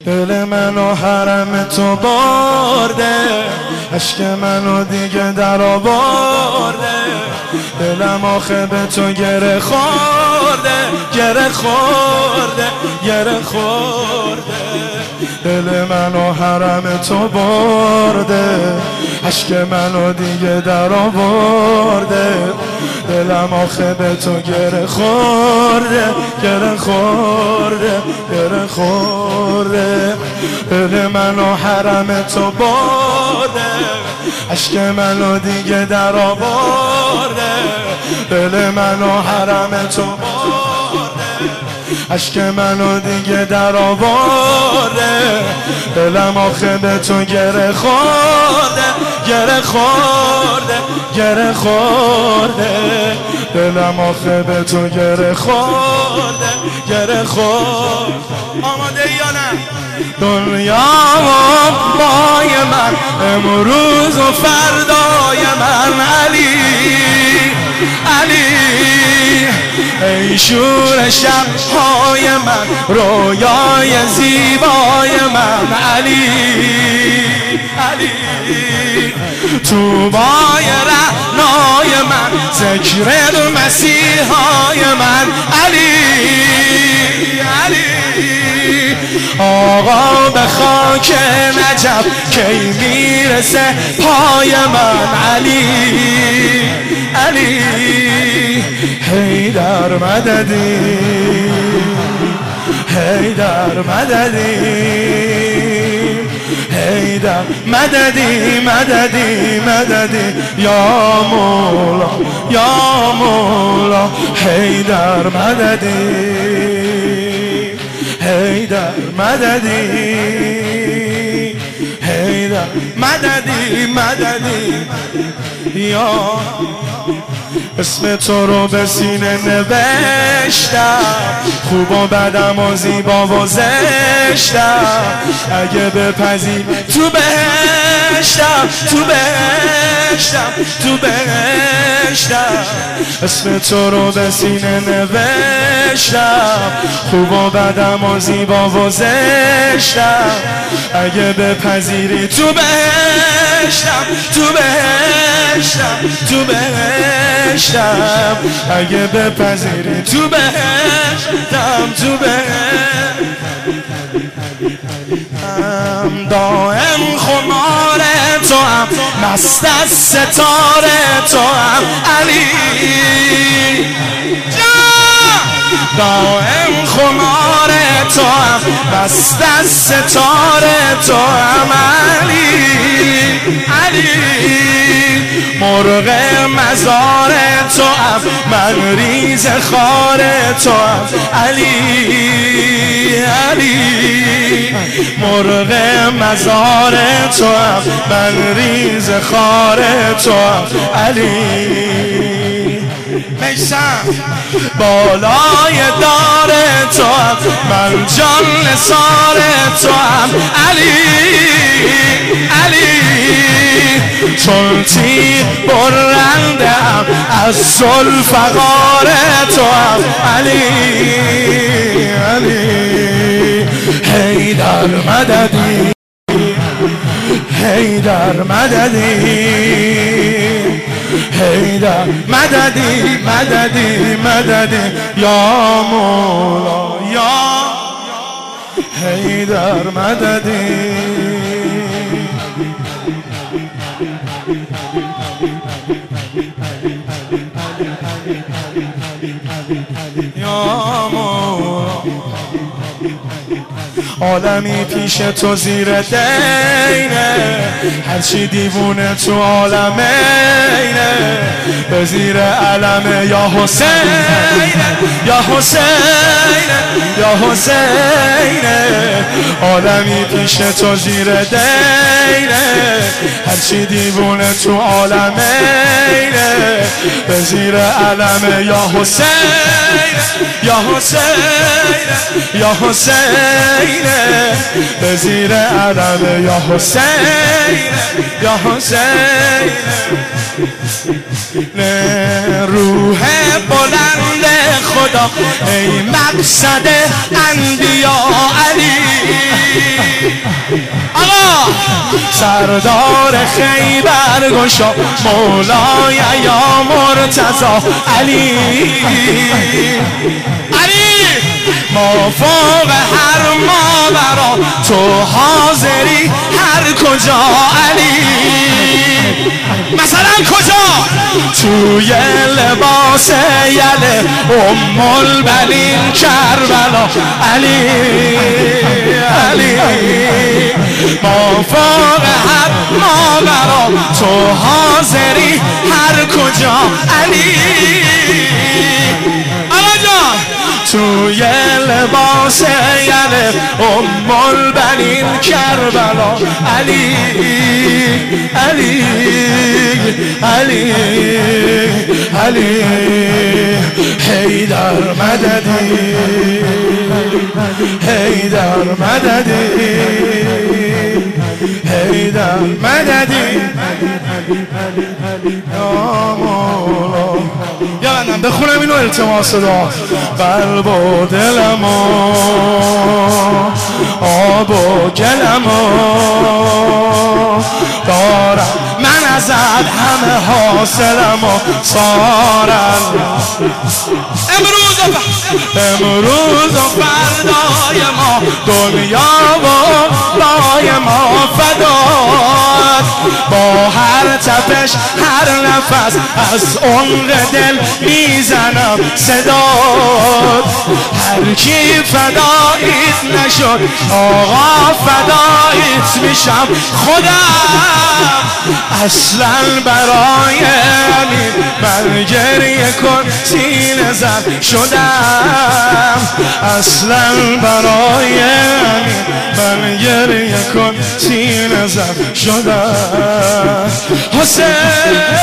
دل منو حرم تو برده، عشق منو دیگه در آورده. دلم آخه به تو گره خورده، گره خورده، گره خورده. دل منو حرم تو برده، عشق منو دیگه در آورده. دلم آخه به تو گره خورده، گره خورده، گره خورده. دل منو حرم تو برده، عشق منو دیگه در آورده. دل منو حرم تو برده، عشق منو دیگه در آورده. دلم آخه به تو گره خورده، گره خورده، گره خورده. دلم آخه به تو گره خورده، گره خورده. آماده یا نه؟ دنیا بای من، امروز و فردای من. علی علی ای شور شب‌های من، رویای زیبای من. علی علی توبای رعنای من، ذکر مسیحای من. علی علی آقا به خاک نجف کی میرسه پای من. علی علی حیدر مددی، حیدر مددی، حیدر مددی، مددی مددی یا مولا، یا مولا. حیدر مددی، حیدر مددی، حیدر مددی، مددی یا. اسم تو رو به سینه نوشتم، خوب و بدم و زیبا و زشتم. اگه بپذیر تو بهشتم، تو بهشتم، تو بهشتم. اسم تو رو به سینه نوشتم، خوب و بدم و زیبا و زشتم. اگه بپذیری تو بهشتم، تو بهشتم، تو بهشتم. اگه بپذیری تو بهشتم، تو بهشتم. دائم خمار تو هم، مست از ستاره تو هم. علی دائم خمار تو هم، مست از ستاره تو هم. علی علی مرغ مزار تو هم، من ریز خار تو هم. علی علی مرغ مزار تو هم، من ریز خار تو هم. علی میسم بالای دار تو هم، من جان نثار تو هم. علی علی چون تیر برندم از ذوالفقار تو هم. علی علی حیدر مددی، حیدر مددی، حیدر مددی، مددی مددی یا مولا، یا حیدر مددی. یا مولا عالمی پیش تو زیر دینه، هرچی دیوونه تو عالمینه. به زیر علم یا حسین، یا حسین، یا حسین. عالمی پیش تو زیر دینه، هرچی دیوونه تو عالمینه. به زیر علم یا حسین، یا حسین، یا حسین. به زیر علم یا حسین، یا حسین. روح بلند خدا ای مقصد انبیا. علی آقا سردار خیبر گشا مولای یا مرتضی علی علی ما فوق هر ماورا تو حاضری هر کجا علی مثلا کجا توی لباس یله البنین کربلا علی علی ما فوق هر ماورا تو حاضری هر کجا علی آقا جان توی لباس یله البنین کربلا علی علی علی علی حیدر مددی حیدر مددی حیدر مددی یا من بخونم اینو التماس دار قلب و دلم آب و گلم دارم من ازت همه حاصلم و سارم امروز و فردای ما دنیا و لای ما فداد با هر تپش هر نفس از عمق دل میزنم صداد هر کی فدایت نشد آقا فدایت میشم خودم اصلا برای همین من گریه کن سینه زد شدم اصلا برای همین من گریه کن سینه زد شدم حسین